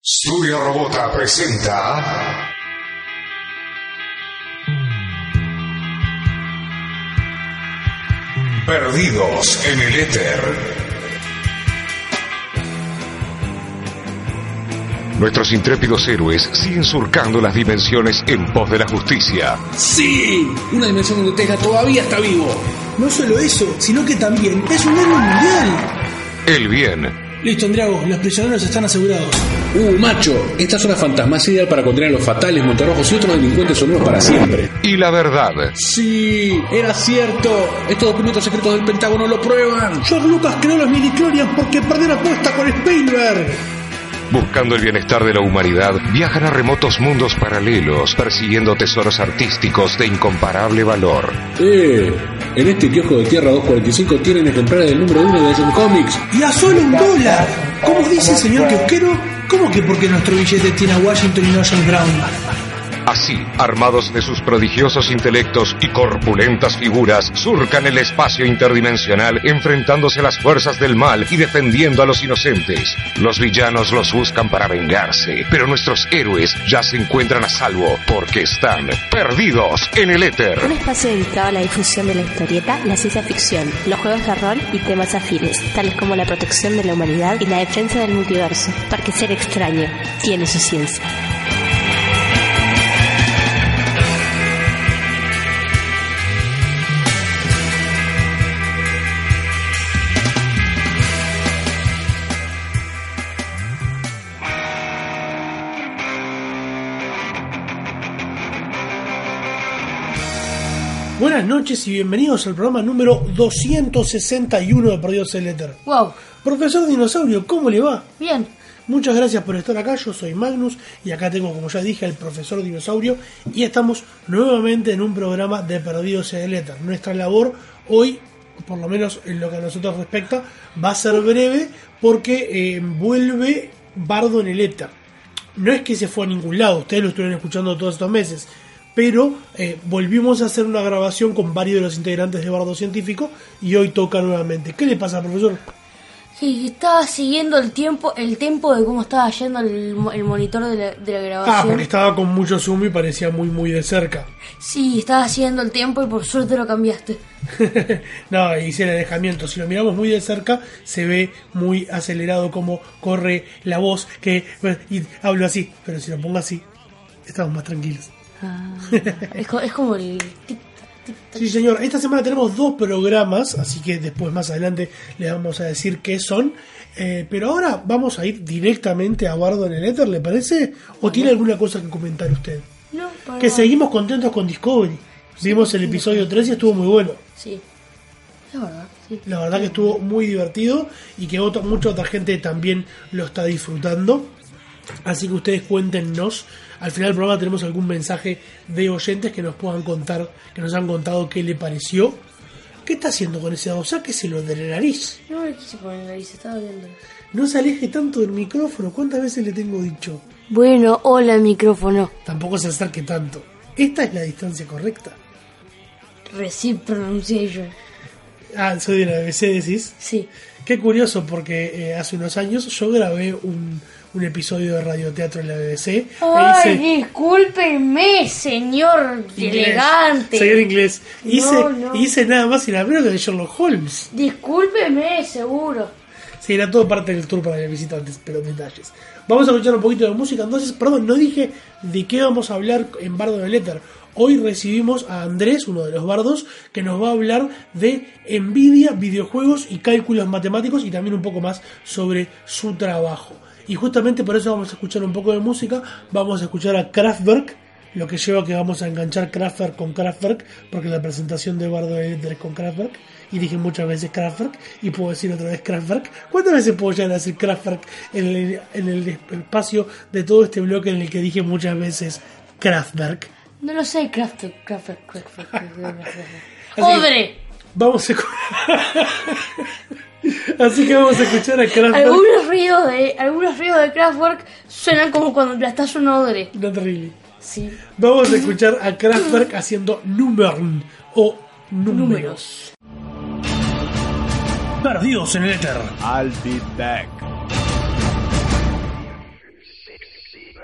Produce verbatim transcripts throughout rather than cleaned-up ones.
Studio Robota presenta Perdidos en el Éter. Nuestros intrépidos héroes siguen surcando las dimensiones en pos de la justicia. ¡Sí! Una dimensión donde Tesla todavía está vivo. No solo eso, sino que también es un héroe mundial. El bien. Listo, Andriago, los prisioneros están asegurados. ¡Uh, macho! Esta zona fantasma es ideal para contener a los fatales, montarrojos y otros delincuentes sonoros para siempre. Y la verdad. ¡Sí! ¡Era cierto! Estos documentos secretos del Pentágono lo prueban. George Lucas creó los midichlorians porque perdió la apuesta con Spielberg. Buscando el bienestar de la humanidad, viajan a remotos mundos paralelos, persiguiendo tesoros artísticos de incomparable valor. ¡Eh! En este kiosco de Tierra doscientos cuarenta y cinco tienen ejemplares del número uno de Action Comics. ¡Y a solo un dólar! ¿Cómo dice el señor kiosquero? ¿Cómo que porque nuestro billete tiene a Washington y no a John Brown? Así, armados de sus prodigiosos intelectos y corpulentas figuras, surcan el espacio interdimensional enfrentándose a las fuerzas del mal y defendiendo a los inocentes. Los villanos los buscan para vengarse, pero nuestros héroes ya se encuentran a salvo porque están perdidos en el éter. Un espacio dedicado a la difusión de la historieta, la ciencia ficción, los juegos de rol y temas afines, tales como la protección de la humanidad y la defensa del multiverso, porque ser extraño tiene su ciencia. Buenas noches y bienvenidos al programa número doscientos sesenta y uno de Perdidos en el Éter. Wow. Profesor Dinosaurio, ¿cómo le va? Bien. Muchas gracias por estar acá, yo soy Magnus y acá tengo, como ya dije, al Profesor Dinosaurio y estamos nuevamente en un programa de Perdidos en el Éter. Nuestra labor hoy, por lo menos en lo que a nosotros respecta, va a ser breve porque eh, vuelve Bardo en el Éter. No es que se fue a ningún lado, ustedes lo estuvieron escuchando todos estos meses, pero eh, volvimos a hacer una grabación con varios de los integrantes de Bardo Científico y hoy toca nuevamente. ¿Qué le pasa, profesor? Sí, estaba siguiendo el tiempo, el tempo de cómo estaba yendo el, el monitor de la, de la grabación. Ah, porque estaba con mucho zoom y parecía muy muy de cerca. Sí, estaba siguiendo el tiempo y por suerte lo cambiaste. No, hice el alejamiento. Si lo miramos muy de cerca, se ve muy acelerado como corre la voz, que bueno, y hablo así, pero si lo pongo así, estamos más tranquilos. Ah, es, co- es como el... tic, tic, tac. Sí, señor. Esta semana tenemos dos programas, así que después más adelante les vamos a decir qué son. Eh, pero ahora vamos a ir directamente a Bardo en el Éter, ¿le parece? ¿O tiene alguna cosa que comentar usted? No, para... Que seguimos contentos con Discovery. Vimos el episodio tres y estuvo muy bueno. Sí, es verdad, sí. La verdad que estuvo muy divertido y que otra, mucha otra gente también lo está disfrutando. Así que ustedes cuéntenos. Al final del programa tenemos algún mensaje de oyentes que nos puedan contar, que nos han contado qué le pareció. ¿Qué está haciendo con ese dedo? Sáqueselo de la nariz. No me quise poner la nariz, estaba viendo. No se aleje tanto del micrófono. ¿Cuántas veces le tengo dicho? Bueno, hola micrófono. Tampoco se acerque tanto. Esta es la distancia correcta. Receive pronunciation. Ah, soy de la B B C, decís. Sí. Qué curioso, porque eh, hace unos años yo grabé un, un episodio de radioteatro en la B B C. Ay, e hice discúlpeme, señor inglés, elegante. señor inglés. Hice, No, no. hice nada más y nada menos que de Sherlock Holmes. Discúlpeme, seguro. Sí, era todo parte del tour para los visitantes, pero detalles. Vamos a escuchar un poquito de música. Entonces, perdón, no dije de qué vamos a hablar en Bardo en el Éter. Hoy recibimos a Andrés, uno de los bardos, que nos va a hablar de Nvidia, videojuegos y cálculos matemáticos y también un poco más sobre su trabajo. Y justamente por eso vamos a escuchar un poco de música. Vamos a escuchar a Kraftwerk, lo que lleva a que vamos a enganchar Kraftwerk con Kraftwerk, porque la presentación de Bardo en el Éter es con Kraftwerk. Y dije muchas veces Kraftwerk y puedo decir otra vez Kraftwerk. ¿Cuántas veces puedo llegar a decir Kraftwerk en el, en el espacio de todo este bloque en el que dije muchas veces Kraftwerk? No lo sé, Kraft, Kraft, Kraft, Kraft. Así ¡Odre! Vamos a Así que vamos a escuchar a Kraftwerk. Algunos ríos de, algunos ríos de Kraftwerk suenan como cuando aplastas un odre. No terrible. Sí. Vamos a escuchar a Kraftwerk haciendo Nummern o números. Perdidos en el Éter. I'll be back.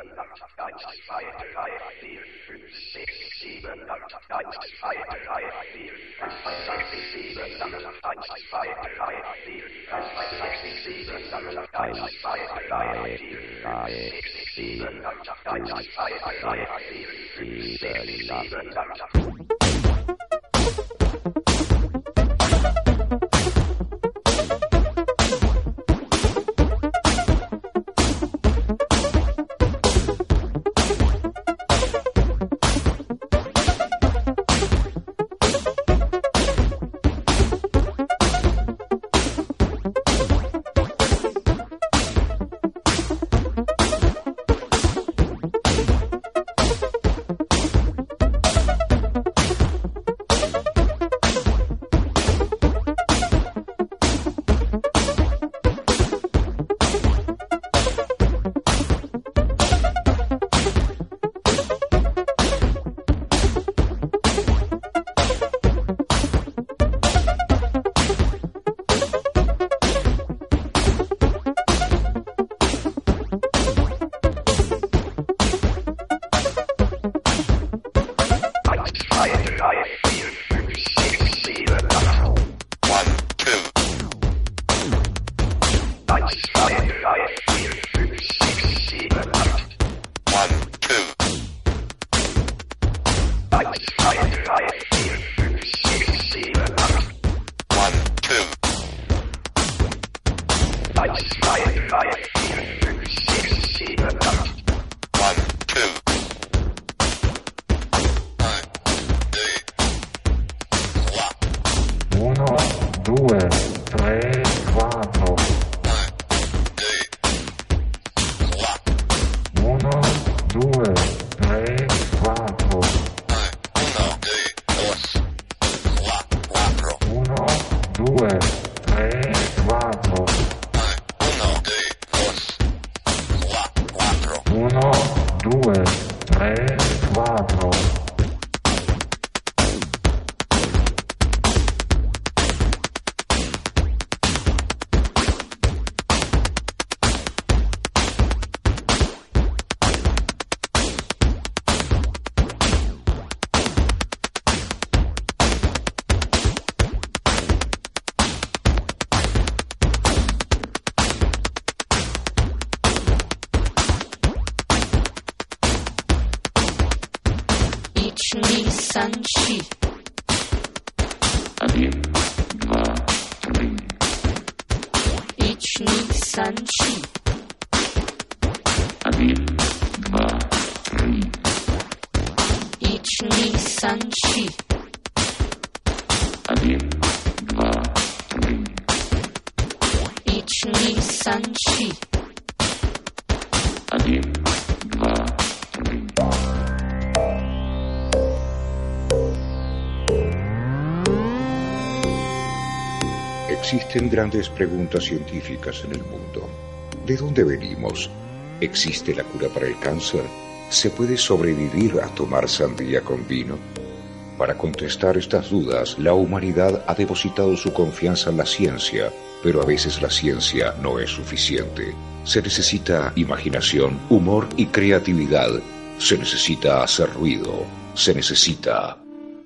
Existen grandes preguntas científicas en el mundo. ¿De dónde venimos? ¿Existe la cura para el cáncer? ¿Se puede sobrevivir a tomar sandía con vino? Para contestar estas dudas, la humanidad ha depositado su confianza en la ciencia, pero a veces la ciencia no es suficiente. Se necesita imaginación, humor y creatividad. Se necesita hacer ruido. Se necesita...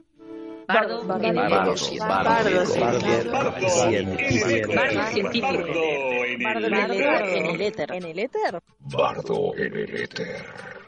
Bardo, bardo, bardo, bardo, científico. Bardo científico. Bardo en el éter. En el éter. Bardo en el éter.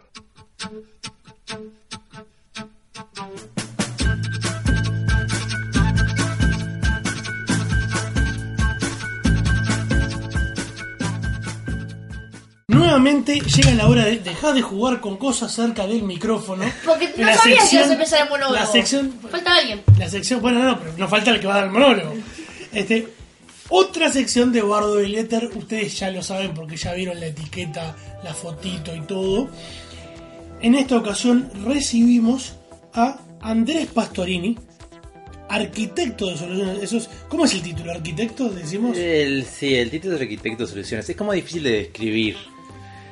Nuevamente llega la hora de dejar de jugar con cosas cerca del micrófono. Porque no la sabía sección, que ibas a empezar el monólogo. La sección, falta alguien. La sección, bueno, no, pero no falta el que va a dar el monólogo. Este, otra sección de Bardo del Éter, ustedes ya lo saben porque ya vieron la etiqueta, la fotito y todo. En esta ocasión recibimos a Andrés Pastorini, arquitecto de soluciones. Eso es, ¿cómo es el título? ¿Arquitecto? Decimos. El, sí, el título es arquitecto de soluciones. Es como difícil de describir.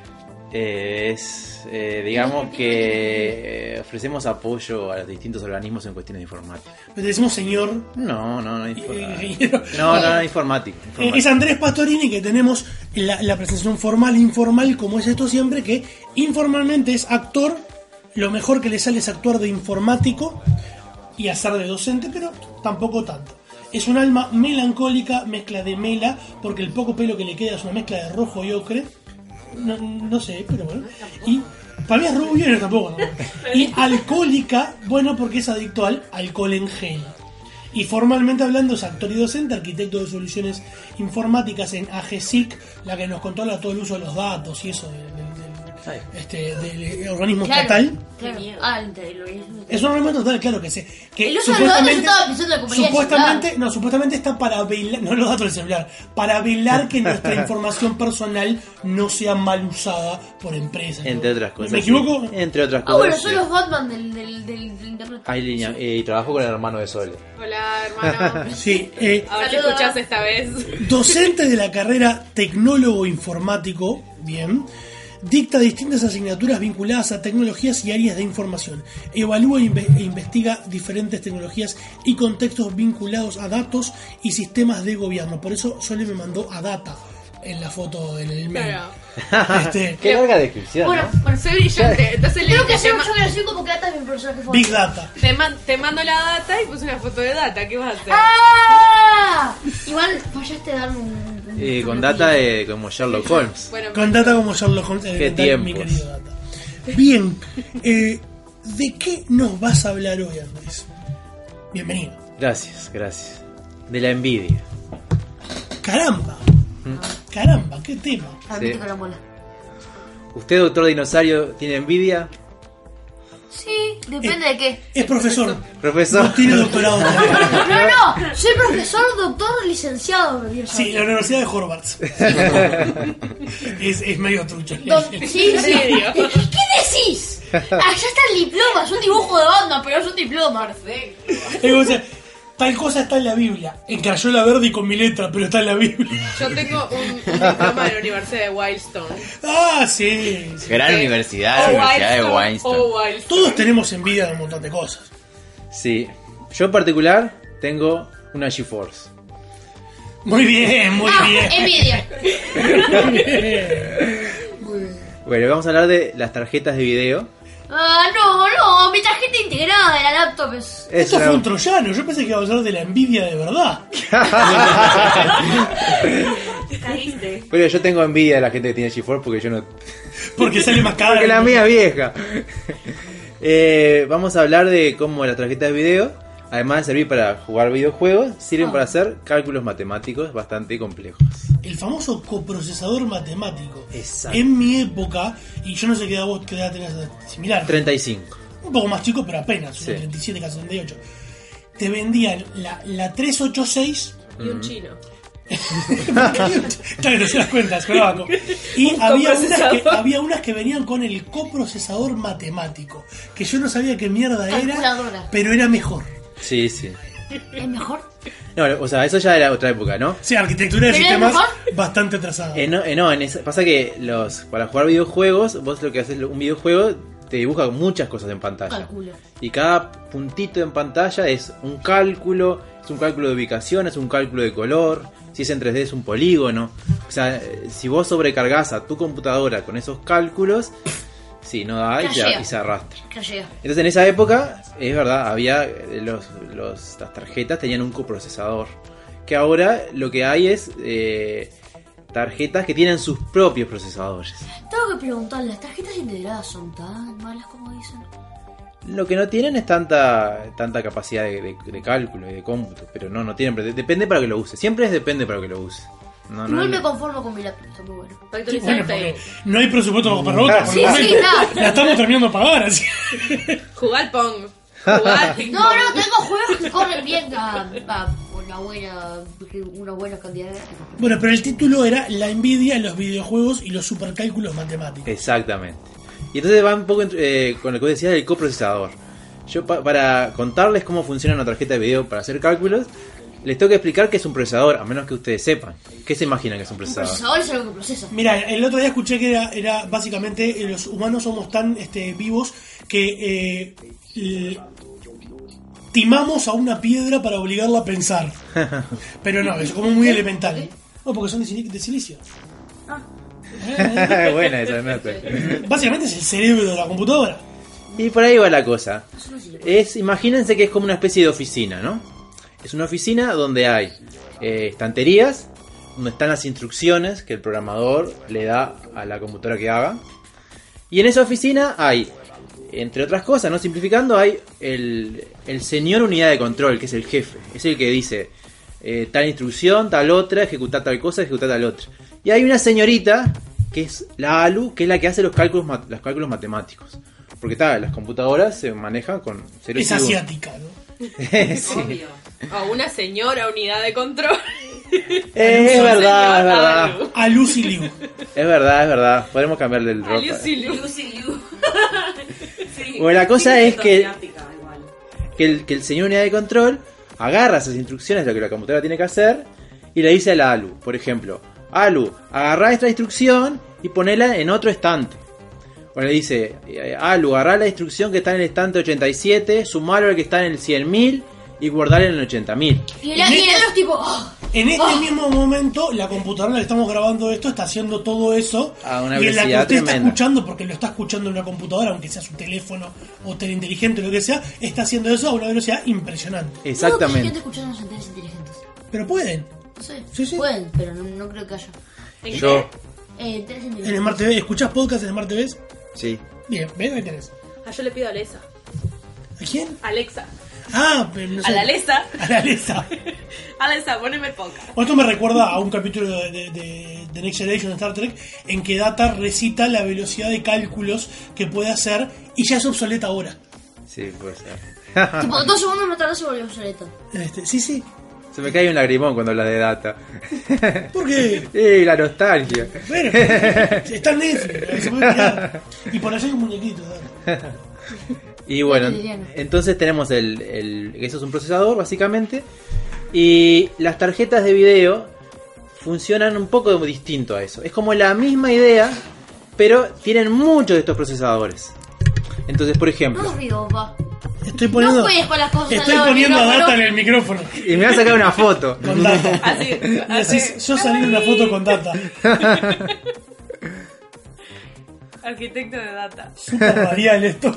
Eh, es, eh, digamos que eh, ofrecemos apoyo a los distintos organismos en cuestiones de informática. ¿Te decimos señor? No, no, no, infor- ingeniero. no, no, no, informático. Eh, informático. Es Andrés Pastorini, que tenemos la, la presentación formal e informal, como es esto siempre, que informalmente es actor, lo mejor que le sale es actuar de informático y hacer de docente, pero tampoco tanto. Es un alma melancólica, mezcla de mela, porque el poco pelo que le queda es una mezcla de rojo y ocre. No, no sé, pero bueno. Y para mí es rubio y no tampoco. ¿No? Y alcohólica, bueno, porque es adicto al alcohol en gel. Y formalmente hablando es actor y docente, arquitecto de soluciones informáticas en A G S I C, la que nos controla todo el uso de los datos y eso del, del, del, este, del organismo Claro, estatal. claro. Ah, el del organismo Es un organismo estatal, claro que sí. Que El uso de los datos, yo estaba pensando en la compañía de supuestamente, celular. no, supuestamente está para velar, no los datos del celular, para velar que nuestra información personal no sea mal usada por empresas. Entre ¿no? otras cosas. ¿Me sí. equivoco? Entre otras Ah, cosas. bueno, sí. son los Batman del, del, del, del internet. Hay línea, eh, y trabajo con el hermano de Sole. Hola, hermano. Sí, eh, A ver si Saludos. escuchás esta vez. docente de la carrera tecnólogo informático, bien, dicta distintas asignaturas vinculadas a tecnologías y áreas de información. Evalúa e inve- e investiga diferentes tecnologías y contextos vinculados a datos y sistemas de gobierno. Por eso Sole me mandó a data en la foto, en el mail. Claro. Este, Qué larga descripción, Bueno, ¿no? Por ser brillante. Entonces le Tengo que dije, hacer te, un ma- show gracioso como que Data es mi personaje favorito. Big Data. te, man- te mando la data y puse una foto de data. ¿Qué vas a hacer? ¡Ah! Igual fallaste darme un... un- Eh, con un- data eh, como Sherlock Holmes. Bueno, Con Data como Sherlock Holmes. Qué elemental, mi tiempos. querido Data. Bien, eh, ¿de qué nos vas a hablar hoy, Andrés? Bienvenido. Gracias, gracias. De la envidia. Caramba. Caramba, qué tema. Admite Sí. con la mola. ¿Usted, doctor dinosaurio, tiene envidia? Sí, depende de qué. Es profesor. Profesor. No tiene doctorado. No, no, soy profesor, doctor, licenciado. Sí, la Universidad de Harvard. es, es medio trucho. Don- sí, sí. ¿En serio? ¿Qué decís? Allá está el diploma, es un dibujo de banda, pero es un diploma. Perfecto. Es como, o sea, tal cosa está en la Biblia. En Crayola verde y con mi letra, pero está en la Biblia. yo tengo un, un diploma de la Universidad de Wildstone. Ah, sí. sí. Gran Eh, universidad, o la Universidad de Wildstone, Weinstein. o Wildstone. Todos tenemos envidia de un montón de cosas. Sí. Yo en particular tengo una GeForce. Muy bien, muy Ah, bien. envidia. Bueno, vamos a hablar de las tarjetas de video. Ah, no, no, mi tarjeta integrada de la laptop es... Es Esto una- fue un troyano. Yo pensé que iba a hablar de la envidia de verdad. Caíste. Bueno, yo tengo envidia de la gente que tiene GeForce porque yo no... Porque sale más cara. Porque la mía vieja. Eh, vamos a hablar de cómo las tarjetas de video, además de servir para jugar videojuegos, sirven Ah. para hacer cálculos matemáticos bastante complejos. El famoso coprocesador matemático. Exacto. En mi época, y yo no sé qué edad vos qué edad tenés similar. treinta y cinco. Un poco más chico, pero apenas. Sí. Unos treinta y siete, casi treinta y ocho. Te vendían la, la trescientos ochenta y seis. Y un chino. Claro, no se das cuenta, es colabaco. Y Un había unas, que, coprocesador. había unas que venían con el coprocesador matemático. Que yo no sabía qué mierda era, Calculadora. pero era mejor. Sí, sí. ¿Es mejor? No, o sea, eso ya era otra época, ¿no? Sí, arquitectura de ¿Pero es sistemas mejor? bastante atrasada. Eh, no, eh, no en esa- pasa que los para jugar videojuegos, vos lo que haces un videojuego te dibuja muchas cosas en pantalla. Calculo. Y cada puntito en pantalla es un cálculo, es un cálculo de ubicación, es un cálculo de color, si es en tres D es un polígono. O sea, eh, si vos sobrecargas a tu computadora con esos cálculos, sí, no da y, te- Crashea. y se arrastra. Crashea. Entonces en esa época, es verdad, había eh, los, los, las tarjetas tenían un coprocesador. Que ahora lo que hay es eh, tarjetas que tienen sus propios procesadores. Tengo que preguntar, ¿las tarjetas integradas son tan malas como dicen? Lo que no tienen es tanta tanta capacidad de, de- de cálculo y de cómputo, pero no, no tienen. pre- Depende para que lo use. Siempre es depende para que lo use. No, no, Igual me no- conformo con mi laptop, está muy bueno. Sí, bueno, Actualizarte. porque no hay presupuesto para otra. por Sí, el sí, momento. nada. La estamos terminando de pagar, así. Jugar al Pong. Jugar al ping No, pong. no, tengo juegos que corren bien a, a una buena una buena cantidad de... Bueno, pero el título era La envidia en los videojuegos y los supercálculos matemáticos. Exactamente. Y entonces va un poco entre- eh, con lo que vos decías del coprocesador. Yo pa- para contarles cómo funciona una tarjeta de video para hacer cálculos, les tengo que explicar qué es un procesador, a menos que ustedes sepan. ¿Qué se imaginan que es un Un procesador? procesador es algo que procesa. Mira, el otro día escuché que era, era básicamente eh, los humanos somos tan este, vivos que eh, l- timamos a una piedra para obligarla a pensar. Pero no, es como muy elemental. No, porque son de, sili- de silicio. Buena esa nota. Básicamente es el cerebro de la computadora. Y por ahí va la cosa. Es, imagínense que es como una especie de oficina, ¿no? Es una oficina donde hay eh, estanterías, donde están las instrucciones que el programador le da a la computadora que haga. Y en esa oficina hay, entre otras cosas, no simplificando, hay el, el señor unidad de control, que es el jefe. Es el que dice eh, tal instrucción, tal otra, ejecutar tal cosa, ejecutar tal otra. Y hay una señorita, que es la A L U, que es la que hace los cálculos, mat- los cálculos matemáticos. Porque tal, las computadoras se manejan con ceros Es y unos. asiática, ¿no? Sí. Obvio. O una señora unidad de control. Eh, es verdad, es verdad. Alu. A Lucy Liu. Es verdad, es verdad. Podemos cambiarle el ropa. Lucy Liu. Lucy Liu. Sí. Bueno, la cosa Sigue es siendo que- asiática, igual. Que el, que el señor unidad de control agarra esas instrucciones de lo que la computadora tiene que hacer y le dice a la A L U, por ejemplo, A L U, agarrá esta instrucción y ponela en otro estante. O le dice, eh, A L U, agarrá la instrucción que está en el estante ochenta y siete, sumalo al que está en el cien mil y guardarla en el ochenta mil. Y el, y el los tipo. ¡oh! En este ¡oh! mismo momento, la computadora en la que estamos grabando esto está haciendo todo eso. A una y en la que velocidad usted está tremenda. escuchando, porque lo está escuchando en una computadora, aunque sea su teléfono o teleinteligente o lo que sea, está haciendo eso a una velocidad impresionante. Dudo que haya Exactamente. gente escuchando los antenas inteligentes. Pero pueden. No sé. Sí, sí. Pueden, pero no, no creo que haya. ¿En Yo, Eh, antenas En inteligentes. Smart T V, ¿escuchás podcast en Smart T V? sí. Bien, ¿ves? Ahí tenés. qué? Ah, yo le pido a Alexa. ¿A quién? Alexa. Ah, pero no sé. A la Alexa. A la Alexa. Alexa, poneme el podcast. O esto me recuerda a un capítulo de, de, de- de Next Generation de Star Trek en que Data recita la velocidad de cálculos que puede hacer y ya es obsoleta ahora. Sí, puede ser. Tipo, dos segundos más tarde se volvió obsoleto. Este, sí, sí. Se me cae un lagrimón cuando hablas de data. ¿Por qué? Eh, la nostalgia. Bueno, está en Netflix, se puede tirar. Y por allá hay un muñequito. Data. Y bueno, Cotidiano. entonces tenemos el, el... Eso es un procesador, básicamente. Y las tarjetas de video funcionan un poco distinto a eso. Es como la misma idea, pero tienen muchos de estos procesadores. Entonces, por ejemplo... No río, papá. Estoy poniendo, No juegues con las cosas estoy al lado del poniendo a micrófono. Data en el micrófono. Y me voy a sacar una foto. Con Data. Así, Y así. así, yo salí en una foto con Data. Arquitecto de data. Super radial esto.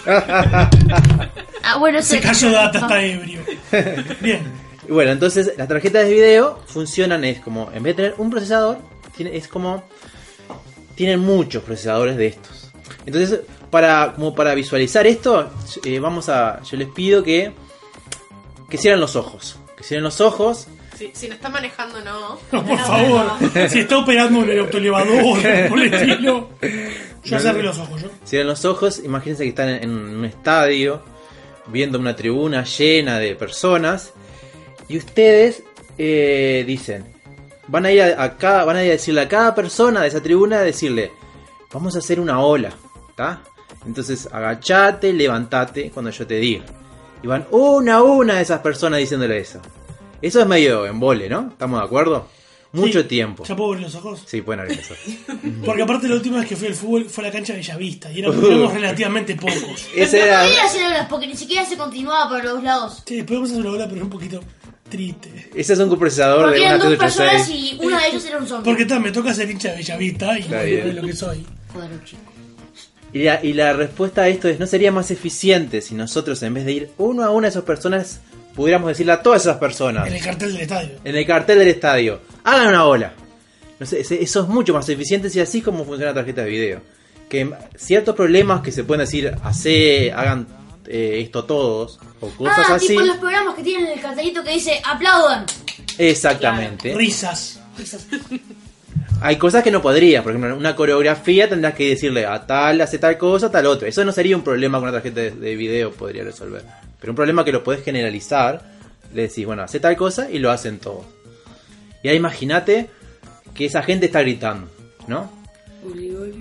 Ah, bueno, Se ese- cayó Data, está ebrio. Bien. Y bueno, entonces las tarjetas de video funcionan, es como, en vez de tener un procesador, tiene- es como, tienen muchos procesadores de estos. Entonces, para, como para visualizar esto, eh, vamos a, yo les pido que, que cierren los ojos. Que cierren los ojos. Si, si no está manejando, no. No, por favor. Si está operando en el autoelevador, por el estilo. Yo cerré los ojos, yo. Cierren los ojos, imagínense que están en, en un estadio, viendo una tribuna llena de personas, y ustedes eh, dicen, van a ir a, a cada, van a ir a decirle a cada persona de esa tribuna, decirle, vamos a hacer una ola, ¿está? Entonces agachate, levantate cuando yo te diga. Y van una a una de esas personas diciéndole eso. Eso es medio embole, ¿no? ¿Estamos de acuerdo? Mucho Sí. tiempo. ¿Ya puedo abrir los ojos? Sí, pueden abrir eso. Porque aparte la última vez que fui al fútbol fue a la cancha de Bellavista y éramos, éramos relativamente pocos. Ese No era... podía hacer horas porque ni siquiera se continuaba por los lados. Sí, podemos hacer una bola, pero es un poquito triste. Ese es un procesador Porque de eran una dos tres ocho personas seis. y una de ellas era un zombie. Porque tal, me toca ser hincha de Bellavista y no Está bien. es lo que soy. Joder, chico. Y la, y la respuesta a esto es, ¿no sería más eficiente si nosotros en vez de ir uno a una de esas personas, pudiéramos decirle a todas esas personas, En el cartel del estadio. en el cartel del estadio, hagan una ola? No sé, ese- eso es mucho más eficiente si así es como funciona la tarjeta de video. Que ciertos problemas que se pueden decir, hace, hagan eh, esto todos, o cosas Ah, así. tipo los programas que tienen el cartelito que dice aplaudan. Exactamente. Risas. Risas. Hay cosas que no podrías, por ejemplo, en una coreografía tendrás que decirle a tal hace tal cosa, a tal otro. Eso no sería un problema que una tarjeta de, de video podría resolver. Pero un problema que lo podés generalizar, le decís, bueno, hace tal cosa y lo hacen todos. Y ahí imagínate que esa gente está gritando, ¿no?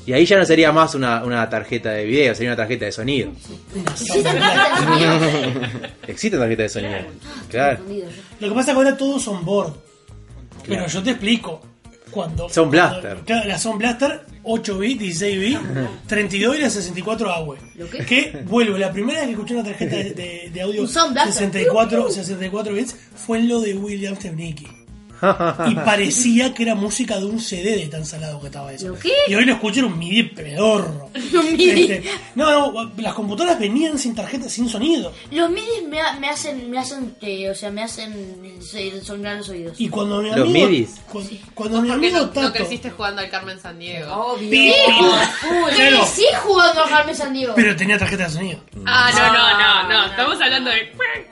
Y ahí ya no sería más una, una tarjeta de video, sería una tarjeta de sonido. ¿Existe tarjeta de sonido? Existe tarjeta de sonido. Claro. Lo que pasa es que ahora todos son board. Pero Claro. yo te explico. Cuando, Sound Blaster. cuando- claro, la Sound Blaster ocho bits, dieciséis bits, treinta y dos y la sesenta y cuatro A W. ¿Lo qué? Que vuelvo, la primera vez que escuché una tarjeta de, de- de audio Un Sound Blaster. sesenta y cuatro, sesenta y cuatro bits fue en lo de William Stepnicky. Y parecía que era música de un C D de tan salado que estaba eso. ¿Lo qué? Y hoy lo escuché, era un MIDI pedorro. Un MIDI. Este, no, no, las computadoras venían sin tarjeta, sin sonido. Los midis me, ha- me hacen, me hacen, eh, o sea, me hacen se- songrar los oídos. Y cuando mi ¿Los amigo. midis? Cuando, cuando mi Porque amigo no, no Tato. creciste jugando al Carmen San Diego. Obvio. Pi- pi- claro, Sí, jugando a Carmen San Diego. pero tenía tarjeta de sonido. Ah, no, no, no, no. Estamos hablando de.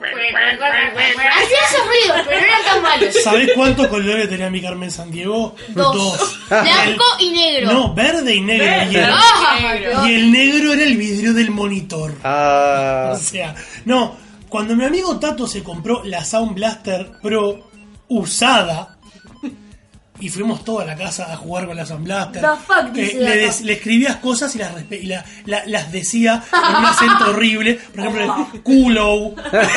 Hacía esos ruidos, pero no eran tan malos. ¿Sabés cuántos colores tenía mi Carmen San Diego? Dos. Blanco y negro. No, verde y negro. Y el, Ah, y el negro era el vidrio del monitor. Ah, O sea, no. Cuando mi amigo Tato se compró la Sound Blaster Pro usada y fuimos toda la casa a jugar con la Sound Blaster, The fuck, dice le, Tato. des- le escribías cosas y las, respe- y la- la- las decía con un acento horrible. Por ejemplo, culo.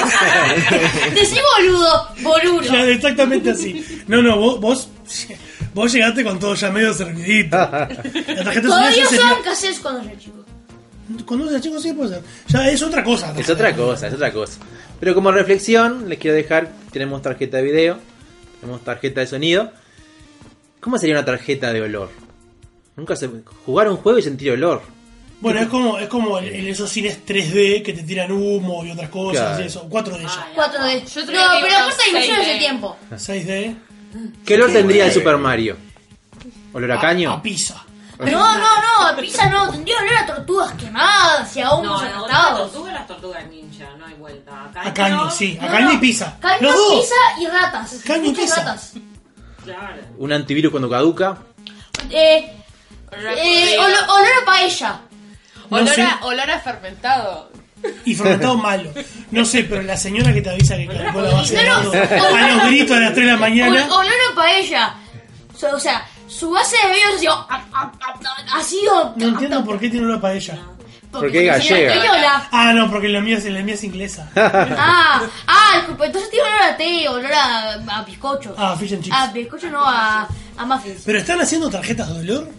Decí boludo, boludo. Claro, exactamente así. No, no, vos, vos, vos llegaste con todo ya medio servidito. La tarjeta de sonido Todavía ya sería- usaban cassettes cuando era chico. Cuando era chico sí puede ser. Ya es otra cosa. es otra cosa, es otra cosa. Pero como reflexión, les quiero dejar, tenemos tarjeta de video, tenemos tarjeta de sonido. ¿Cómo sería una tarjeta de olor? Nunca se... Jugar un juego y sentir olor. Bueno, es como, es como el- el- esos cines tres D que te tiran humo y otras cosas Claro. y eso. cuatro D ya. cuatro D. Yo No, tenía que pero ir a aparte hay dimensiones seis de D. tiempo. seis D. ¿Qué olor tendría el Super Mario? ¿Olor a caño? A pizza. No, no, no, a pizza no, tendría que olor a tortugas quemadas y a hongos No, no, las aplastados. tortugas, las tortugas ninja, no hay vuelta. Acá A caño, sí. A No, caño y no, pizza. Caño, Los dos. pizza y ratas. Caño y Muchas pizza. ratas. Claro. ¿Un antivirus cuando caduca? Eh, eh, olor, olor a paella. No Olor, sé. a, olor a fermentado. Y fermentado malo. No sé, pero la señora que te avisa que caducó la base de No, no. datos a los gritos a las tres de la mañana. Ol- olor a paella. O sea, o sea, su base de videos ha sido. Ha sido. No entiendo por qué tiene una paella. Porque es gallega. Española. Ah, no, porque la mía, es- la mía es inglesa. Ah, ah, disculpe, entonces tiene olor a té, olor a, a bizcocho. Ah, fish and chips. A bizcocho no, a, a muffins. ¿Pero están haciendo tarjetas de olor?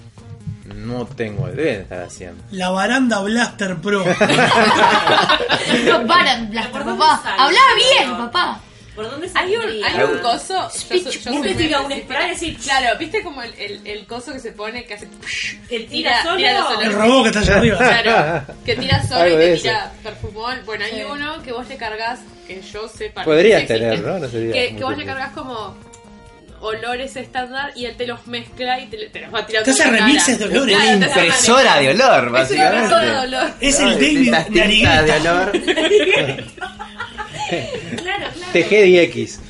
No tengo, deben estar haciendo. La Baranda Blaster Pro. No paran, Blaster, ¿Por dónde papá. sale? Habla bien, papá. ¿Por dónde Hay un, saldría? hay un coso. Yo, Speech. yo soy Vos te muy tira un específica. spray y decís, Claro, ¿viste como el, el, el coso que se pone que hace. ¿Que Tira, tira solo? tira los olores? El robot que está allá arriba. Claro, que tira solo Algo y de te eso. tira perfumón. Bueno, hay uno que vos le cargas, que yo sepa. Podrías no sé si tener, existe, ¿no? No sería Que, muy que vos le común. cargas como olores estándar y él te los mezcla y te, te los va tirando. Te hace en la remixes cara. de olores. Claro, te hace Impresora de olor, remixes. Es una básicamente. impresora de olor. Es el Ay, David tinta- tinta Narigueta. de olor. Claro, claro. T G D X.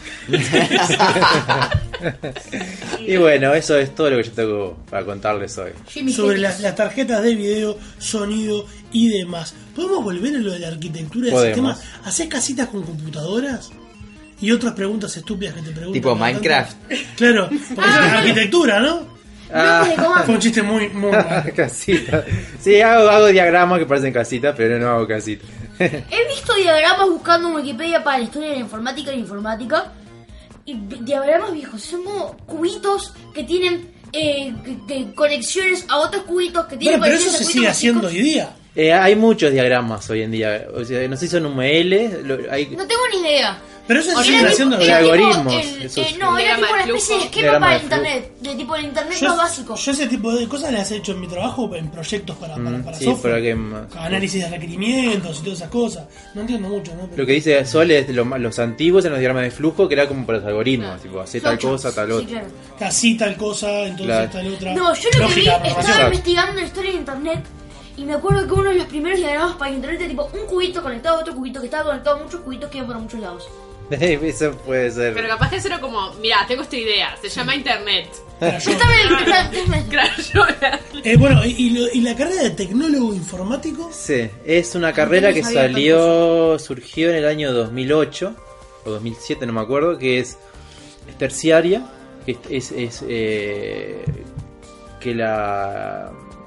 Y bueno, eso es todo lo que yo tengo para contarles hoy. Jimmy Sobre Hendrix. las, las tarjetas de video, sonido y demás. ¿Podemos volver a lo de la arquitectura del Podemos. sistema? ¿Hacés casitas con computadoras? Y otras preguntas estúpidas que te preguntan. Tipo cada Minecraft. tanto. Claro, porque eso es arquitectura, ¿no? Bloques de coma. Fue un chiste muy, muy malo. Casita. Sí, hago, hago diagramas que parecen casitas, pero no hago casitas. He visto diagramas buscando en Wikipedia para la historia de la informática y la informática. Y vi- diagramas viejos, son como cubitos que tienen eh, que- que conexiones a otros cubitos que tienen Bueno, pero eso conexiones a se cubitos sigue más haciendo chicos. hoy día. Eh, hay muchos diagramas hoy en día. O sea, no sé si son U M L. lo- hay... No tengo ni idea. Pero eso se Era sigue tipo- haciendo. era era tipo algoritmos, el- esos- eh, no, era Diagrama tipo una de especie de flujo. esquema Diagrama para de el internet, de tipo el internet Yo, más básico. yo ese tipo de cosas las he hecho en mi trabajo en proyectos para, para, Mm, para sí, software. pero que más- Con análisis de requerimientos y todas esas cosas. No entiendo mucho, ¿no? Pero- Lo que dice Sol es lo- los antiguos en los diagramas de flujo, que era como para los algoritmos. Tipo, hacer tal Flowcharts. cosa, tal Sí, otra. claro. Así tal cosa, entonces Claro. tal otra. No, yo lo que vi, Lógica, programación. estaba Exacto. investigando la historia de internet y me acuerdo que uno de los primeros diagramas para internet era tipo un cubito conectado a otro cubito que estaba conectado a muchos cubitos que iban por muchos lados. Eso puede ser. Pero capaz que eso era como, mira, tengo esta idea, se llama internet. Estaba en el Crayola. Eh, bueno, y, y lo- y la carrera de tecnólogo informático. Sí, es una carrera que sabía salió, surgió en el año dos mil ocho o dos mil siete, no me acuerdo, que es, es terciaria, que es, es, es, eh, que la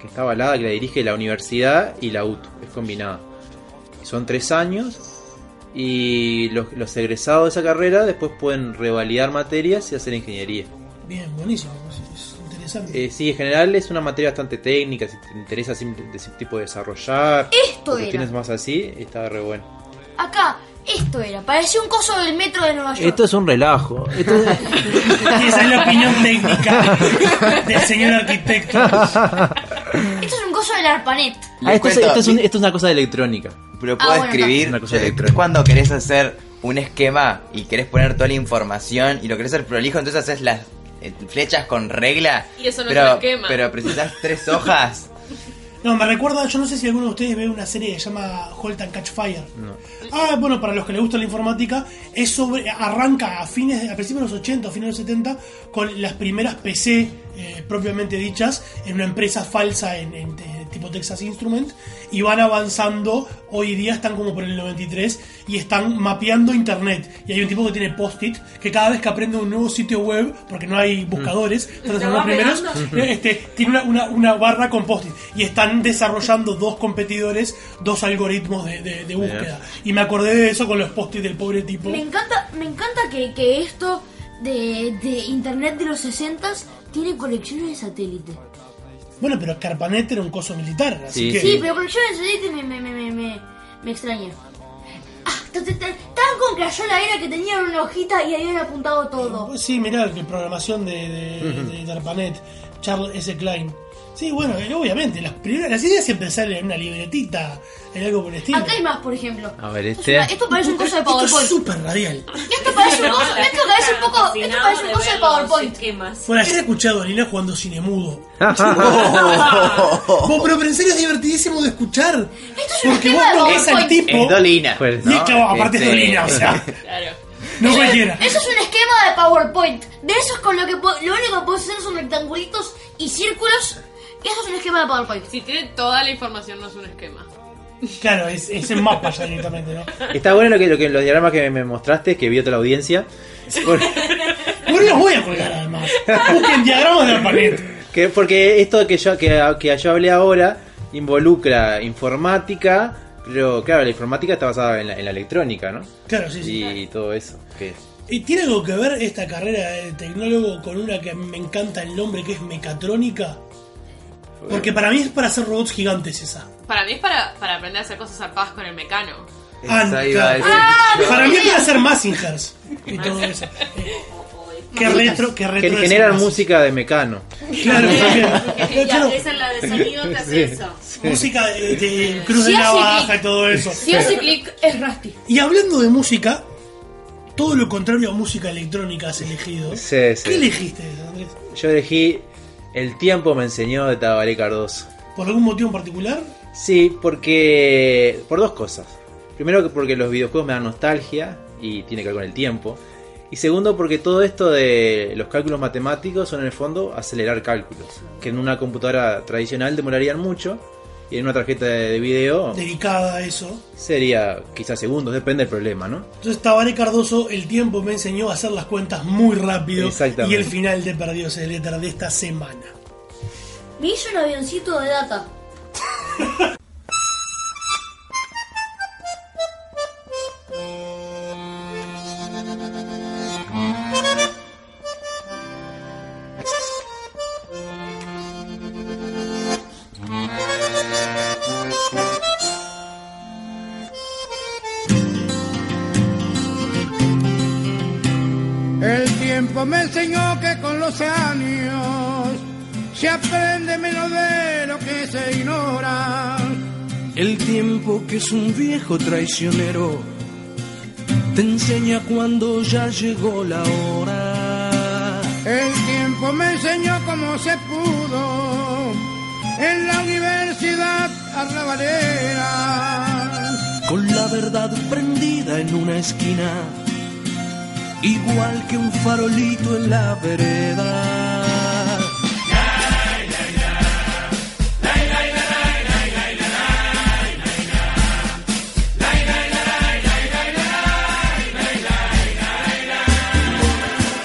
que está avalada, que la dirige la universidad y la U T U, es combinada. Son tres años y los, los egresados de esa carrera después pueden revalidar materias y hacer ingeniería. Bien, buenísimo, es interesante. Eh, sí, en general es una materia bastante técnica, si te interesa simple, de ese tipo de desarrollar, Esto era. tienes más así, está re bueno. Acá, esto era. Parecía un coso del metro de Nueva York. Esto es un relajo. Esto es... Esa es la opinión técnica del señor arquitecto. Esto es un coso del ARPANET. Ah, esto, es, esto, es un, esto es una cosa electrónica. Pero puedo Ah, bueno, escribir una cosa eh, electrónica. cuando querés hacer un esquema y querés poner toda la información y lo querés hacer prolijo, entonces haces las eh, flechas con regla. Y eso no pero, es un esquema. Pero precisás tres hojas. No, me recuerda, yo no sé si alguno de ustedes ve una serie que se llama Halt and Catch Fire. No. Ah, bueno, para los que les gusta la informática, es sobre, arranca a fines, a principios de los ochenta, a fines de los setenta, con las primeras P C eh, propiamente dichas, en una empresa falsa en, en, en tipo Texas Instruments, y van avanzando, hoy día están como por el noventa y tres, y están mapeando internet, y hay un tipo que tiene post-it, que cada vez que aprende un nuevo sitio web, porque no hay buscadores, están ¿Te los va primeros, pegando? eh, este, tiene una, una, una barra con post-it, y están desarrollando dos competidores, dos algoritmos de, de, de búsqueda, y me acordé de eso con los post-it del pobre tipo. Me encanta, me encanta que, que esto de, de internet de los sesentas tiene conexiones de satélite. Bueno, pero Carpanet era un coso militar, así Sí, que... Sí, pero conexiones de satélite me, me, me, me, me, me extraña. Ah, t- t- t- tan con Crayola era que tenían una hojita y habían apuntado todo. Pues sí, mirá, que programación de, de, de Carpanet, Charles S. Klein. Sí, bueno, eh, obviamente, las primeras, las ideas siempre salen en una libretita, en algo por el estilo. Acá hay más, por ejemplo. A ver, Esto, este. es una- esto parece un coso de Esto es PowerPoint. súper radial. Esto parece un coso, esto parece un poco, esto parece un coso de PowerPoint. Esquemas. Bueno, ayer escuché a Donila jugando cinemudo. Vos, pero en serio es divertidísimo de escuchar. Esto es un Porque vos esquema de no ves al PowerPoint. tipo. Es Dolina. Pues, Y ¿no? que, aparte es Este- Dolina, o sea, Claro. no cualquiera. Eso es un esquema de PowerPoint. De esos con lo que po- lo único que puedes hacer son rectangulitos y círculos. Eso es un esquema de PowerPoint. Si tiene toda la información, no es un esquema. Claro, es, es en mapa ya directamente, ¿no? Está bueno lo que, lo que los diagramas que me mostraste, que vio toda la audiencia. Porque, Bueno, los voy a colgar además. Busquen diagramas de Carpanet. que, porque esto que yo, que, que yo hablé ahora involucra informática, pero claro, la informática está basada en la, en la electrónica, ¿no? Claro, sí, sí. Y todo eso. Que, ¿Y tiene algo que ver esta carrera de tecnólogo con una que a mí me encanta el nombre, que es mecatrónica? Porque para mí es para hacer robots gigantes esa. Para mí es para, para aprender a hacer cosas zarpadas con el mecano. Ah, Esa iba a claro. decir yo. Para mí es para hacer Massingers y todo eso. Eh, Qué retro, qué retro. que es generan Massinger. música de Mecano. Claro, también. Ya, Claro, esa es la de sonido que hace eso. música de, de Cruz de Sí, así Navaja clic. y todo eso. Si hace clic, es Rusty. Y hablando de música, todo lo contrario a música electrónica has elegido. Sí, sí. ¿Qué elegiste, Andrés? Yo elegí El tiempo me enseñó de Tabaré Cardoso. ¿Por algún motivo en particular? Sí, porque... por dos cosas. Primero, que porque los videojuegos me dan nostalgia y tiene que ver con el tiempo. Y segundo, porque todo esto de los cálculos matemáticos son en el fondo acelerar cálculos, que en una computadora tradicional demorarían mucho y en una tarjeta de video Dedicada a eso. sería quizás segundos, depende del problema, ¿no? Entonces Tabaré Cardoso, el tiempo me enseñó a hacer las cuentas muy rápido. Exactamente. Y el final de Perdidos el Éter de esta semana. Me hizo un avioncito de data. El tiempo me enseñó que con los años se aprende menos de lo que se ignora. El tiempo, que es un viejo traicionero, te enseña cuando ya llegó la hora. El tiempo me enseñó cómo se pudo en la universidad arrabalera. Con la verdad prendida en una esquina, igual que un farolito en la vereda.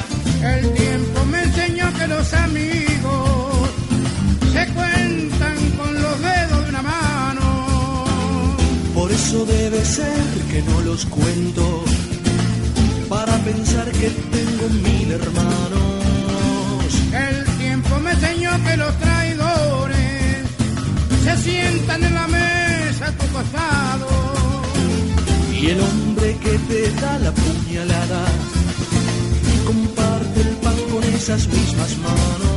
El tiempo me enseñó que los amigos se cuentan ¿Acaso debe ser que no los cuento para pensar que tengo mil hermanos? El tiempo me enseñó que los traidores se sientan en la mesa a tu costado. Y el hombre que te da la puñalada comparte el pan con esas mismas manos.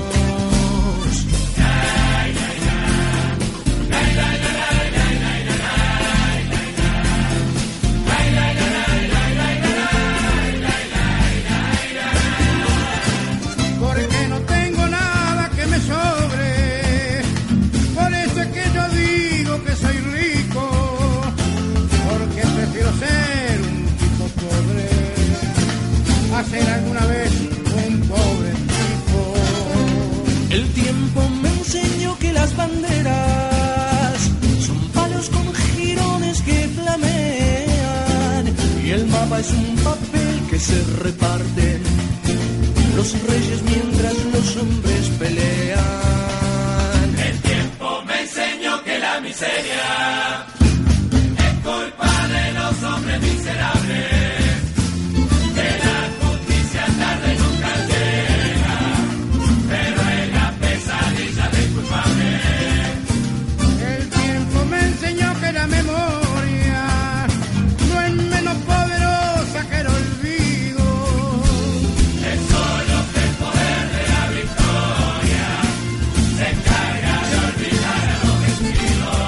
Porque no tengo nada que me sobre, por eso es que yo digo que soy rico, porque prefiero ser un tipo pobre a ser alguna vez un pobre tipo. El tiempo me enseñó que las banderas son palos con jirones que flamean, y el mapa es un papel que se reparten los reyes mientras los hombres pelean. El tiempo me enseñó que la miseria es culpa de los hombres miserables, que la justicia tarde nunca llega, pero es la pesadilla del culpable. El tiempo me enseñó que la memoria no es menos poderosa que el olvido. Es solo que el poder de la victoria se encarga de olvidar a los vencidos.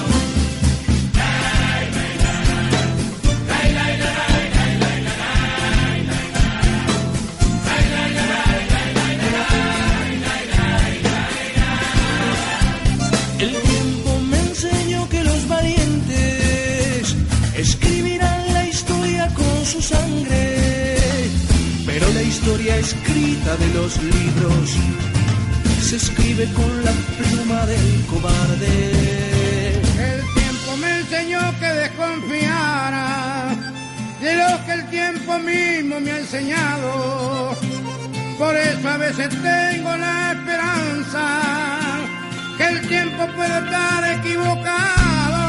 El tiempo me enseñó que los valientes escribirán la historia con su sangre, pero la historia escrita de los libros se escribe con la pluma del cobarde. El tiempo me enseñó que desconfiara de lo que el tiempo mismo me ha enseñado. Por eso a veces tengo la esperanza que el tiempo puede estar equivocado.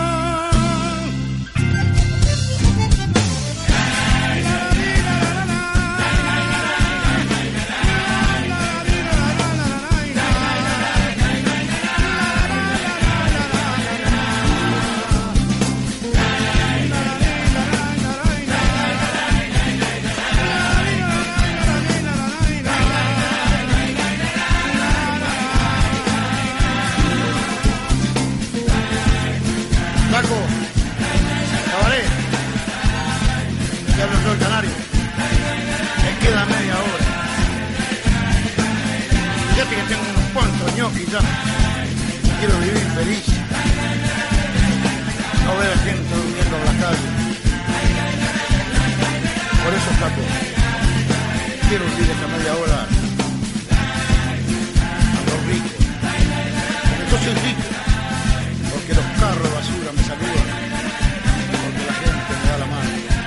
Paco, Cabaret, ya habló el canario. Me queda media hora. Fíjate que tengo unos cuantos ñoquis ya. Quiero vivir feliz. No ver a gente durmiendo en la calle. Por eso, Paco, quiero vivir esta media hora a los ricos. Porque yo soy rico. Porque los carros de basura me saludan, porque la gente me da la mano.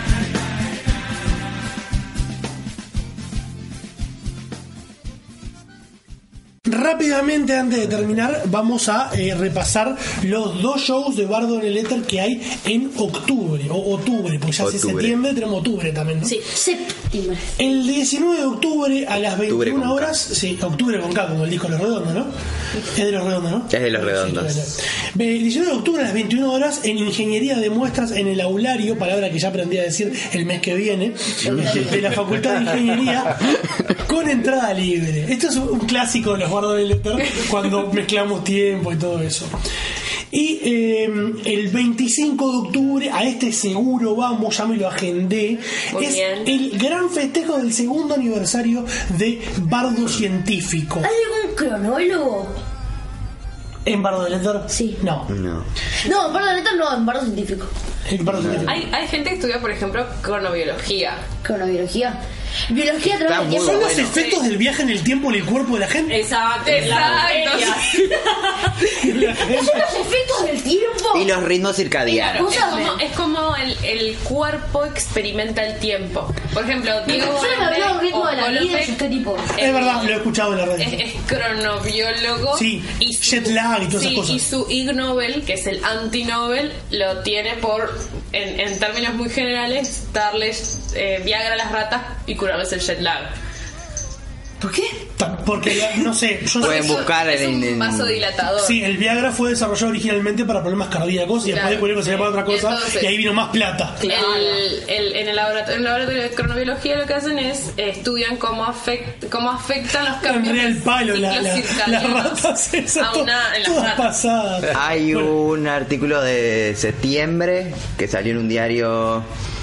Rápidamente, antes de terminar, vamos a eh, repasar los dos shows de Bardo en el Éter que hay en octubre, o octubre, porque ya hace septiembre, tenemos octubre también, ¿no? Sí, septiembre. El diecinueve de octubre a las Octubre veintiuna con K. horas, sí, octubre con K, como el disco Los Redondos, ¿no? Es de Los Redondos, ¿no? Es de Los Redondos. El diecinueve de octubre a las veintiuna horas en Ingeniería de Muestras en el Aulario, palabra que ya aprendí a decir el mes que viene, de la Facultad de Ingeniería, con entrada libre. Esto es un clásico de los Bardos del Éter, cuando mezclamos tiempo y todo eso. Y eh, el veinticinco de octubre, a este seguro vamos, ya me lo agendé. Muy es bien. el gran festejo del segundo aniversario de Bardo Científico. ¿Hay algún cronólogo? ¿En Bardo del Éter? Sí. No. No. No, en Bardo del Éter no, en Bardo Científico. En Bardo Científico. Hay, hay gente que estudia, por ejemplo, cronobiología. Cronobiología. Biología a través del tiempo. Son los efectos del viaje en el tiempo en el cuerpo de la gente. Exacto, Exacto. las bacterias. ¿Qué son los efectos del tiempo? Y los ritmos circadianos. Claro, es como, es como el, el cuerpo experimenta el tiempo. Por ejemplo, Diego Yo no me Bonete hablaba un ritmo o de la vida Colopec de este tipo. Es verdad, lo he escuchado en la radio. es, es cronobiólogo. Sí, y su, jet lag y todas sí, esas cosas. y su Ig Nobel, que es el anti-Nobel lo tiene por, en, en términos muy generales, darles eh, Viagra a las ratas y curarles el jet lag. ¿Por qué? Porque, no sé, yo pueden sé, buscar es en, un en- vasodilatador. Sí, el Viagra fue desarrollado originalmente para problemas cardíacos y Claro. después descubrieron que servía para otra cosa Entonces, y ahí vino más plata. El, el- en, el laboratorio, en el laboratorio de cronobiología lo que hacen es eh, estudian cómo, afect, cómo afectan los cambios En el palo, de la, ciclos la, circadianos las ratas esas, a una, en las todas ratas. pasadas. Hay un artículo de septiembre que salió en un diario.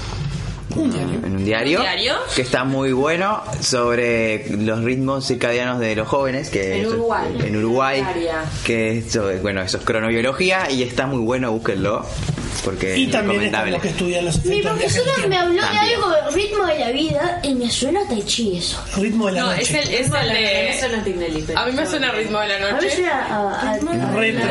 Un diario. En un diario, ¿Un diario? que está muy bueno sobre los ritmos circadianos de los jóvenes que En eso- Uruguay. en Uruguay Área. que eso, bueno, eso es cronobiología y está muy bueno, búsquenlo porque Y es también es recomendable. lo que estudian los Mi efectos del viaje en el profesora me tiempo. habló de También. algo de ritmo de la vida y me suena Tai Chi eso. Ritmo de la No, es noche. el, es el de... Eso no es Tinelli, pero- A mí me suena ritmo de la A mí me noche. suena a... a- Retro.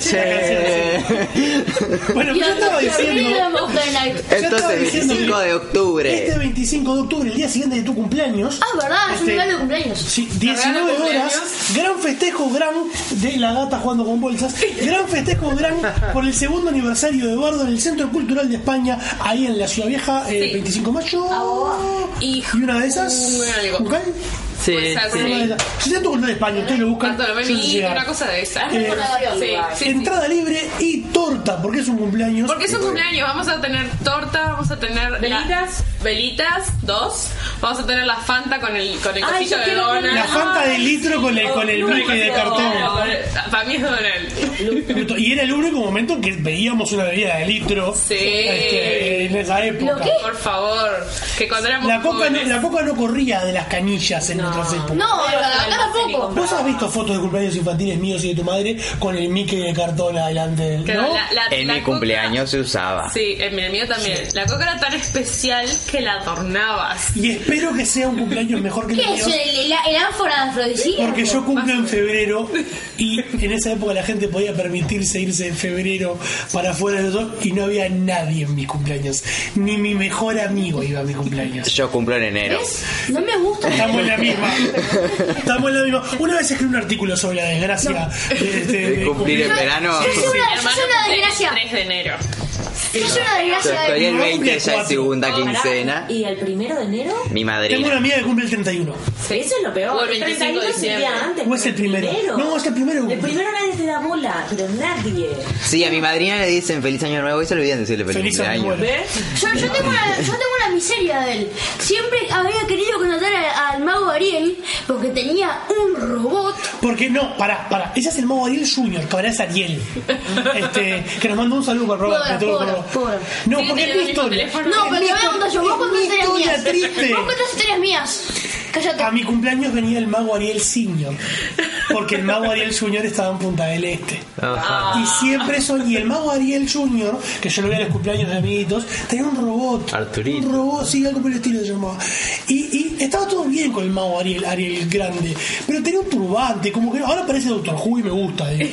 Che. Bueno, Y yo a- estaba y a mí diciendo. me gusta el night. Yo estaba Entonces, diciendo que veinticinco de octubre. Este veinticinco de octubre, el día siguiente de tu cumpleaños. Ah, verdad, es un Este, regalo de cumpleaños. Sí, diecinueve Regalo de horas, gran festejo, gran de la gata jugando con bolsas, gran festejo, gran por el segundo aniversario de Bardo en el Centro Cultural de España, ahí en la Ciudad Vieja, eh, Sí. veinticinco de mayo. Y, Y una de esas, un algo. ¿un cal? Sí, Pues, sí. Una de esas. Si Centro Cultural de España, ustedes lo buscan. Bartolomé yo sé Mitre, llegar. una cosa de esa. Eh, Sí, sí, sí. Entrada libre y torta, porque es un cumpleaños. Porque es un cumpleaños, vamos a tener torta, vamos a tener la- ¿Velitas? velitas, dos, vamos a tener la Fanta con el con el Ay, cosito yo de quiero Donald. La Fanta de litro con el, con el Oh, Mickey de no, cartón. Para mí es Donald. Y era el único momento en que veíamos una bebida de litro Sí. este, en esa época. ¿Lo qué? Por favor, que cuando éramos La coca, no, jóvenes- la coca no corría de las canillas en nuestras épocas. No, Pero acá no, tampoco. ¿Vos has visto fotos de cumpleaños infantiles míos y de tu madre con el Mickey de cartón adelante del que ¿no? la- la- En la mi coca- cumpleaños se usaba. Sí, en el mío también. La coca era tan especial que la adornabas. Y espero que sea un cumpleaños mejor que el ¿Qué mío. es el, el, el ánfora de afrodisíaco? Porque yo cumplo en febrero y en esa época la gente podía permitirse irse en febrero para afuera de todo y no había nadie en mis cumpleaños. Ni mi mejor amigo iba a mi cumpleaños. Yo cumplo en enero. ¿Ves? No me gusta. Estamos en la misma. Estamos en la misma. Una vez escribí un artículo sobre la desgracia de, de- De cumplir en verano. Yo soy Mi una, yo hermano soy una cumple el desgracia. tres de enero. Yo soy una Yo desgracia. estoy el no, veinte, cumple ya es cuatro. segunda Pará, quincena. ¿Y el primero de enero? Mi Tengo una madrina. amiga que cumple el treinta y uno. Eso es lo peor. O el veinticinco de treinta y uno es el día diciembre. antes, ¿O es el pero primero? No, es el primero. El primero nadie te da bola, pero nadie. Sí, a mi madrina le dicen feliz año nuevo y se olvidan decirle feliz, Feliz año cumpleaños. nuevo. ¿Ves? Yo, yo, tengo una, yo tengo una miseria de él. Siempre había querido contratar a- al mago Ariel porque tenía un robot. Porque no, pará, pará. Ese es el mago Ariel Junior, que ahora es Ariel. Este, que nos mandó un saludo por Robert. Pobre, me tengo que pobre, acordar. pobre. No, Sigue porque es teniendo mi el mismo historia. teléfono. No, pero Es te mi voy a contar yo. Vos es contás mi historias historia mías. triste. Vos contás historias mías. Cállate. A mi cumpleaños venía el mago Ariel Senior. Porque el mago Ariel Junior estaba en Punta del Este. Y siempre son. Y el mago Ariel Junior, que yo lo veía en los cumpleaños de amiguitos, tenía un robot. Arturito. Un robot, sí, algo por el estilo se llamaba. Y, y estaba todo bien con el mago Ariel, Ariel grande. Pero tenía un turbante, como que ahora parece Doctor Who y me gusta. ¿eh?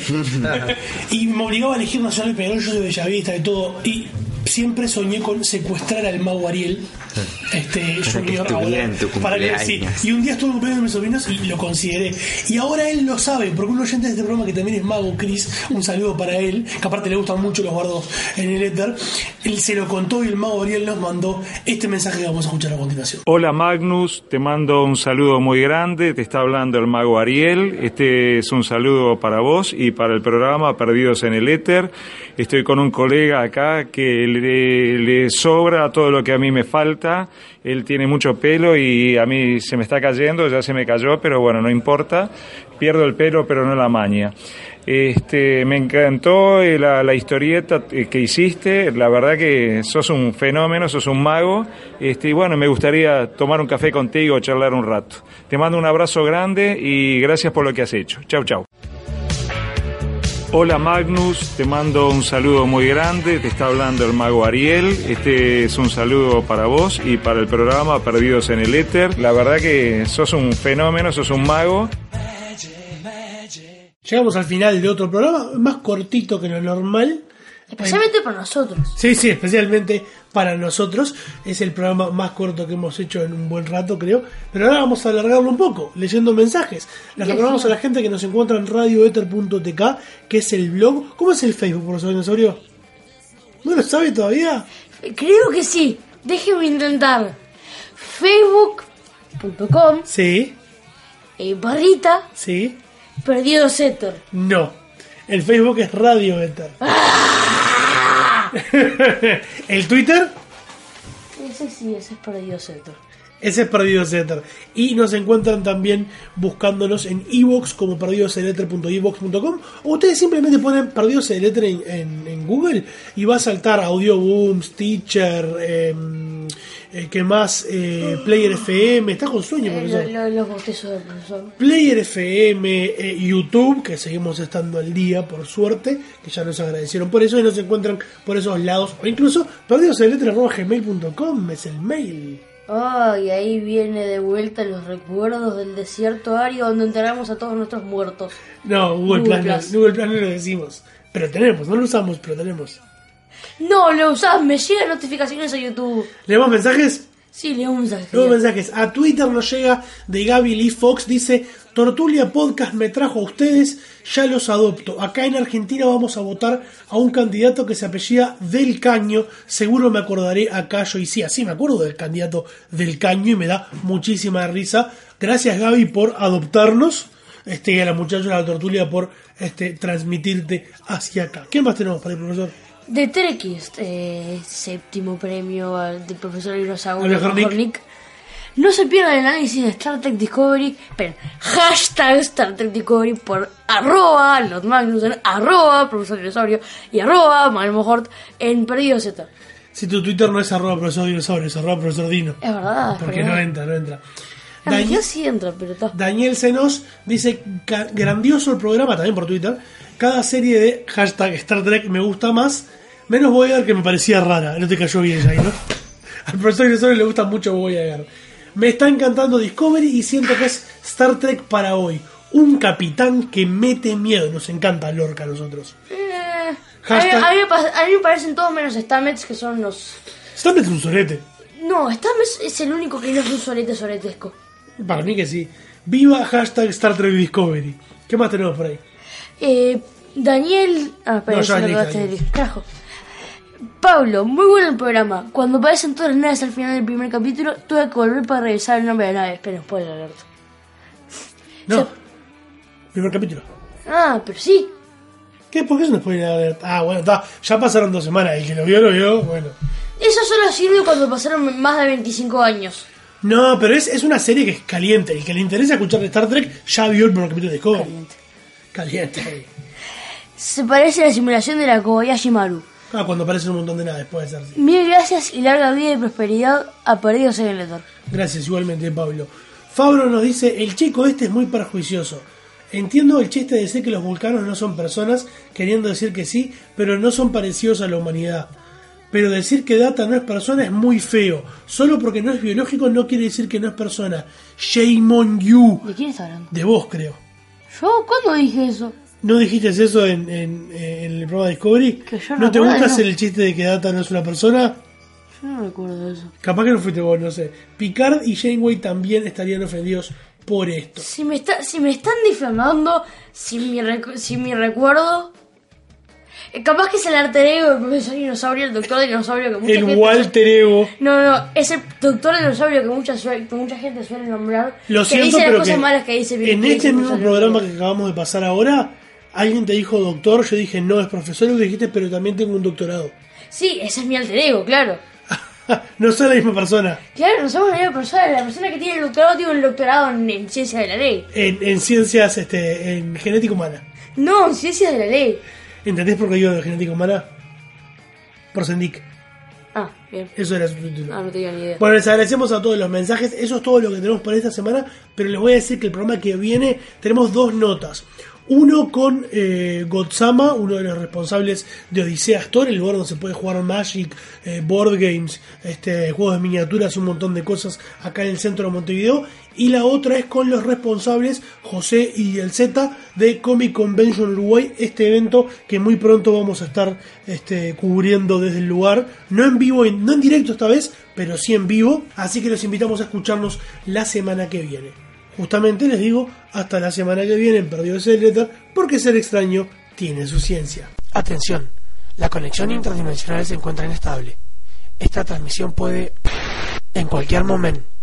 Y me obligaba a elegir Nacional de Peñarol, yo soy bellavista y todo. Y siempre soñé con secuestrar al mago Ariel. Este, Para que Junior, estuviera ahora, en tu para que sí. cumpleaños. Y un día estuve en el cumpleaños de mis sobrinos y lo consideré. Y ahora él lo sabe, porque un oyente de este programa que también es mago, Chris, un saludo para él, que aparte le gustan mucho los bardos en el éter, él se lo contó y el mago Ariel nos mandó este mensaje que vamos a escuchar a continuación. Hola Magnus, te mando un saludo muy grande, te está hablando el mago Ariel, este es un saludo para vos y para el programa Perdidos en el Éter. Estoy con un colega acá que le, le sobra todo lo que a mí me falta, él tiene mucho pelo y a mí se me está cayendo, ya se me cayó, pero bueno, no importa, pierdo el pelo pero no la maña. Este, me encantó eh, la, la historieta eh, que hiciste, la verdad que sos un fenómeno, sos un mago, este, y bueno, me gustaría tomar un café contigo, charlar un rato. Te mando un abrazo grande y gracias por lo que has hecho. Chau, chau. Hola Magnus, te mando un saludo muy grande, te está hablando el mago Ariel, este es un saludo para vos y para el programa Perdidos en el Éter, la verdad que sos un fenómeno, sos un mago. Llegamos al final de otro programa, más cortito que lo normal. Especialmente para nosotros. Sí, sí, especialmente para nosotros. Es el programa más corto que hemos hecho en un buen rato, creo. Pero ahora vamos a alargarlo un poco, leyendo mensajes. Les recordamos a la gente que nos encuentra en radio ether punto t k, que es el blog. ¿Cómo es el Facebook, profesor Dinosaurio? ¿No lo sabe todavía? Creo que sí. Déjeme intentar. facebook punto com. Sí. Eh, barrita. Sí. Perdidos Ether. No. El Facebook es Radio Ether. ¿El Twitter? Ese sí, ese es Perdidos Ether. Ese es Perdidos Ether. Y nos encuentran también buscándonos en iVoox como perdidos el ether punto ivox punto com, o ustedes simplemente ponen Perdidos el Ether en, en, en Google y va a saltar Audioboom, Stitcher, eh, eh, ¿qué más? Eh, Player F M. ¿Estás con sueño, profesor? Eh, lo, lo, los bostezos del profesor. Player F M, eh, YouTube, que seguimos estando al día, por suerte, que ya nos agradecieron por eso y nos encuentran por esos lados, o incluso perdidos el ether arroba gmail punto com es el mail. Ah, y ahí viene de vuelta los recuerdos del desierto árido donde enterramos a todos nuestros muertos. No, Google, Google Plus, Plus. no, Google Plus no lo decimos. Pero tenemos, no lo usamos, pero tenemos. No, lo usás, me llegan notificaciones a YouTube. ¿Leemos mensajes? Sí, leemos mensajes. Leemos mensajes. A Twitter nos llega de Gaby Lee Fox, dice: Tortulia Podcast me trajo a ustedes, ya los adopto. Acá en Argentina vamos a votar a un candidato que se apellida Del Caño. Seguro me acordaré a Cayo. Y sí, así me acuerdo del candidato Del Caño y me da muchísima risa. Gracias, Gaby, por adoptarnos. Este, y a la muchacha de la Tortulia por este, transmitirte hacia acá. ¿Qué más tenemos para el profesor? De Trekkies, eh, séptimo premio al del profesor Dinosaurio Hornick. Hornick. No se pierdan el análisis de Star Trek Discovery, pero hashtag Star Trek Discovery por arroba Lord Magnussen, arroba profesor Dinosaurio y arroba Malmo Hort en Perdidos Ether. Si tu Twitter no es arroba profesor dinosaurio, es arroba profesor Dino. Es verdad. Porque verdad. no entra, no entra. En realidad sí entra, pero está. Daniel Senos dice: "Ca- grandioso el programa", también por Twitter. Cada serie de hashtag Star Trek me gusta más, menos Voyager, que me parecía rara. No te cayó bien ahí, ¿no? Al profesor Dinosaurio le gusta mucho Voyager. Me está encantando Discovery y siento que es Star Trek para hoy. Un capitán que mete miedo. Nos encanta Lorca a nosotros. Eh, a, mí, Hashtag- a, mí me pas- a mí me parecen todos menos Stamets, que son los... Stamets es un sorete. No, Stamets es el único que no es un sorete soretesco. Para mí que sí. Viva hashtag Star Trek Discovery. ¿Qué más tenemos por ahí? Eh, Daniel... Ah, espera, No, eso ya lo dije, acabaste de Daniel. decir. Carajo. Pablo, muy bueno el programa. Cuando aparecen todas las naves al final del primer capítulo, tuve que volver para revisar el nombre de la nave. Espera, spoiler alert. No. Primer capítulo. Ah, pero sí. ¿Qué? ¿Por qué es un spoiler alert? Ah, bueno, está. Ya pasaron dos semanas. El que lo vio, lo vio. Bueno. Eso solo sirve cuando pasaron más de veinticinco años. No, pero es, es una serie que es caliente. El que le interesa escuchar de Star Trek ya vio el primer capítulo de Discovery. Caliente. Caliente. Se parece a la simulación de la Kobayashi Maru. Ah, cuando aparecen un montón de naves, puede ser. Sí. Mil gracias y larga vida y prosperidad a Perdidos en el Ether. Gracias, igualmente, Pablo. Fabro nos dice: el chico este es muy perjuicioso. Entiendo el chiste de decir que los vulcanos no son personas, queriendo decir que sí, pero no son parecidos a la humanidad. Pero decir que Data no es persona es muy feo. Solo porque no es biológico no quiere decir que no es persona. Shame on you. ¿De quién está hablando? De vos, creo. ¿Yo? ¿Cuándo dije eso? ¿No dijiste eso en, en, en el programa de Discovery? Que yo ¿No te recuerde, gusta no. hacer el chiste de que Data no es una persona? Yo no recuerdo eso. Capaz que no fuiste vos, no sé. Picard y Janeway también estarían ofendidos por esto. Si me, está, si me están difamando sin mi, recu- sin mi recuerdo... eh, capaz que es el alter ego del profesor Dinosaurio, el doctor Dinosaurio que mucha El gente... Walter Ego. No, no, es el doctor Dinosaurio que mucha, sue- que mucha gente suele nombrar. Lo que siento, dice las pero cosas que malas que dice bien. en que este dice mismo profesor programa Dinosaurio. que acabamos de pasar ahora, alguien te dijo doctor, yo dije no, es profesor, y tú dijiste, pero también tengo un doctorado. Sí, ese es mi alter ego, claro. No soy la misma persona. Claro, no somos la misma persona. La persona que tiene el doctorado tiene el doctorado en, en ciencia de la ley. En, en ciencias, este, en genética humana. No, en ciencias de la ley. ¿Entendés por qué digo de genética humana? Por Sendik. Ah, bien. Eso era su título. Ah, no tenía ni idea. Bueno, les agradecemos a todos los mensajes. Eso es todo lo que tenemos para esta semana. Pero les voy a decir que el programa que viene tenemos dos notas. Uno con eh, Godsama, uno de los responsables de Odisea Store, el lugar donde se puede jugar Magic, eh, board games, este, juegos de miniaturas, un montón de cosas acá en el centro de Montevideo. Y la otra es con los responsables José y el Z de Comic Convention Uruguay, este evento que muy pronto vamos a estar este, cubriendo desde el lugar, no en vivo, no en directo esta vez, pero sí en vivo, así que los invitamos a escucharnos la semana que viene. Justamente les digo, hasta la semana que viene en Perdidos en el Éter, porque ser extraño tiene su ciencia. Atención, la conexión interdimensional se encuentra inestable. Esta transmisión puede, en cualquier momento,